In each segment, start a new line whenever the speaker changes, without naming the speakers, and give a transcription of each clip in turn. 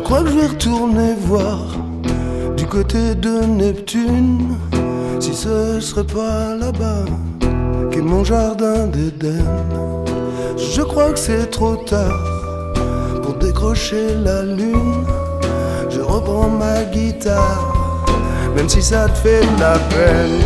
crois que je vais retourner voir du côté de Neptune, si ce serait pas là-bas qu'est mon jardin d'Éden. Je crois que c'est trop tard pour décrocher la lune. Je reprends ma guitare, même si ça te fait de la peine.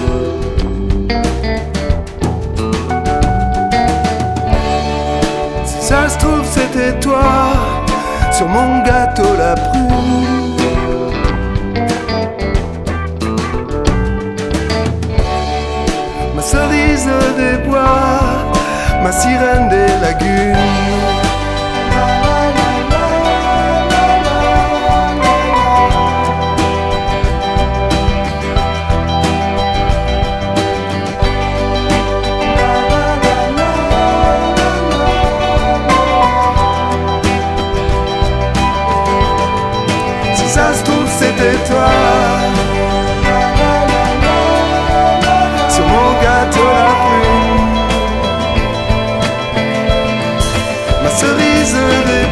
Si ça se trouve c'était toi, sur mon gâteau la prune. Ma cerise des bois, ma sirène des lagunes. Ça se trouve c'était toi, sur mon gâteau la prune, ma cerise des